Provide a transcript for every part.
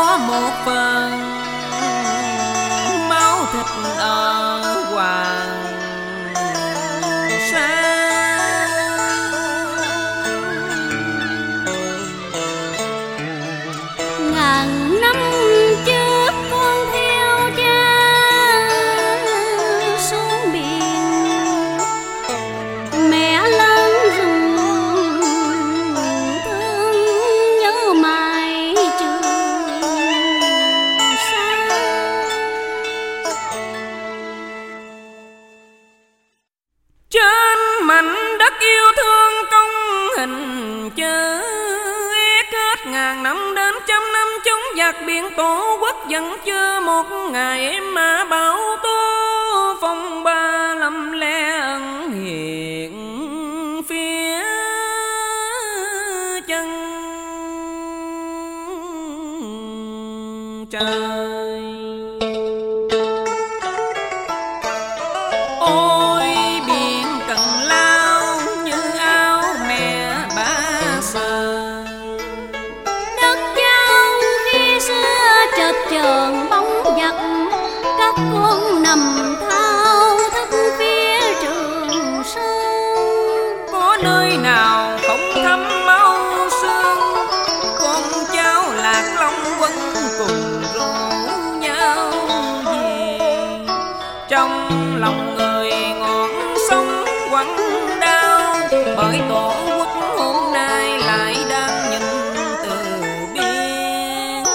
có một phần máu thịt ở Hoàng Sa. Ngàn năm trước con theo cha xuống biển, mẹ lớn rừng thương nhớ mãi Trường Sa. Trên mảnh đất yêu thương công hình chớ kết ngàn năm đến trăm năm chống giặc biển Tổ quốc vẫn chưa một ngày em mà bảo tố phong ba lầm le ẩn hiện phía chân trời. Ôi biển Cần Lao như áo mẹ ba sờ, Đất Giao khi xưa chợt chờn bóng giặc, các con nằm thao thức phía Trường Sơn. có nơi nào không thấm máu xương, con cháu Lạc Long Quân cùng rủ nhau về. Trong lòng người ngọn sông quặn đau, bởi Tổ quốc hôm nay lại đang nhìn từ biên.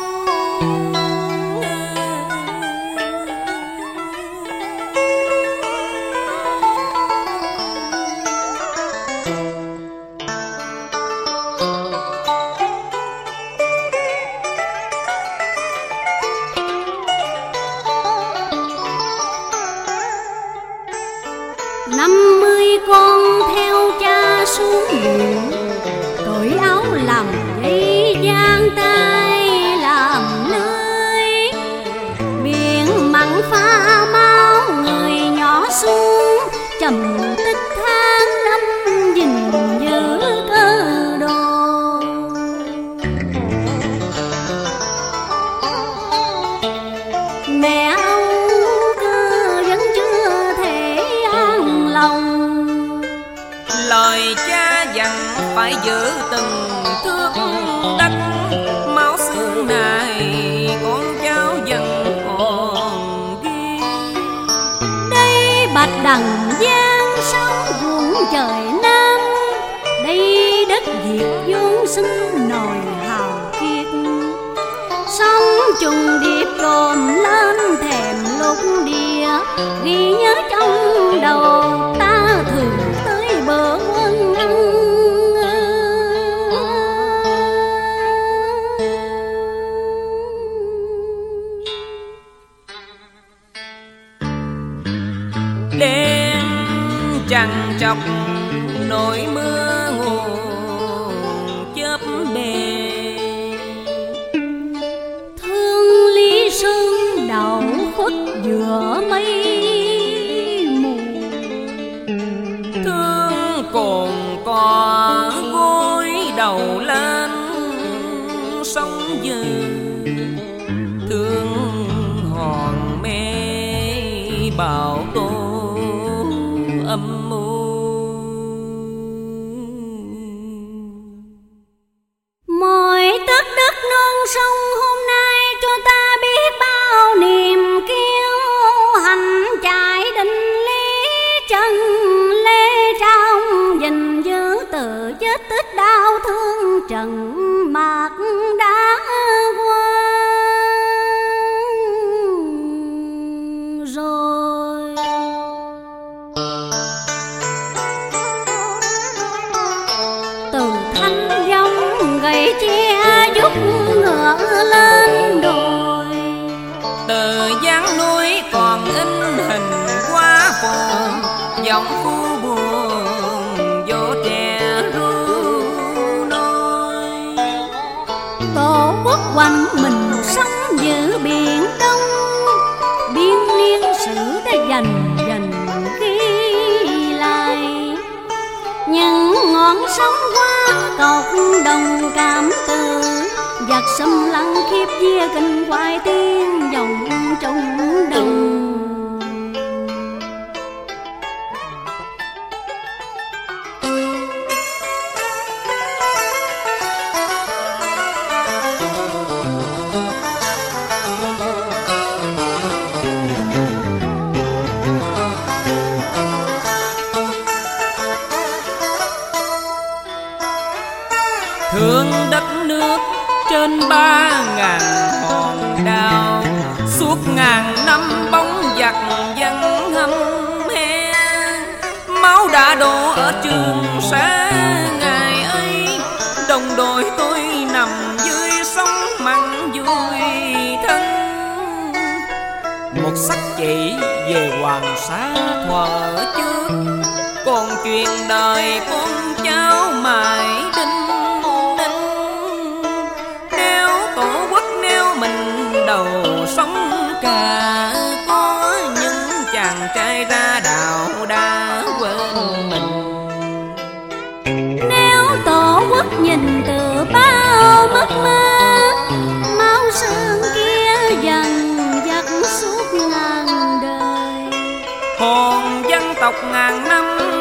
Năm 50 con theo cha xuống biển, cởi áo làm dây giang tay làm lưới. Biển mặn pha máu người nhỏ xuống, trầm tích tháng năm gìn giữ cơ đồ. Mẹ Âu cơ vẫn chưa thể an lòng, Lời cha dặn phải giữ từng thước đất, máu xương này con cháu vẫn còn ghi. đây bạch đằng giang sông ruộng trời Nam, đây đất Việt vốn xứng nồi hào kiệt. Sông trùng điệp trồm lên thèm lục địa, ghi nhớ trong đầu ta thường tới bờ quân ăn. Đêm trăng trọc nỗi mưa nguồn chớp bề, Thương Lý Sơn đậu khuất giữa mây mù, thương cồn cò gối đầu lên sóng dư, thương hòn mê bão tố âm mưu. mỗi tấc đất non sông hôm nay cho ta biết bao niềm kiêu hãnh. Chạy định lý chân lê trong gìn giữ tự vết tích đau thương trần mạc đã qua rồi. Từ thanh giống gậy che giúp ngựa lên đồi, Từ dáng núi còn in hình hoa phồn, giọng phu buồn vô trẻ ru nôi. Tổ quốc quanh mình sống giữ biển Đông, biên niên sử đã dần dần ghi lại. Những ngọn sóng qua cột đồng cảm từ giặc xâm lăng khiếp vía kinh hoài tiếng vọng trong đồng. Thương đất nước trên 3.000 hòn đảo, suốt ngàn năm bóng giặc dân hâm he. Máu đã đổ ở Trường Sa ngày ấy, đồng đội tôi nằm dưới sông mặn vui thân. Một sắc chỉ về Hoàng Sa thuở trước, còn chuyện đời con cháu mãi đinh. Đầu sống cả có những chàng trai ra đạo đã quên mình. Nếu tổ quốc nhìn từ bao mất mát, máu xương kia dần dắt suốt ngàn đời. Hồn dân tộc ngàn năm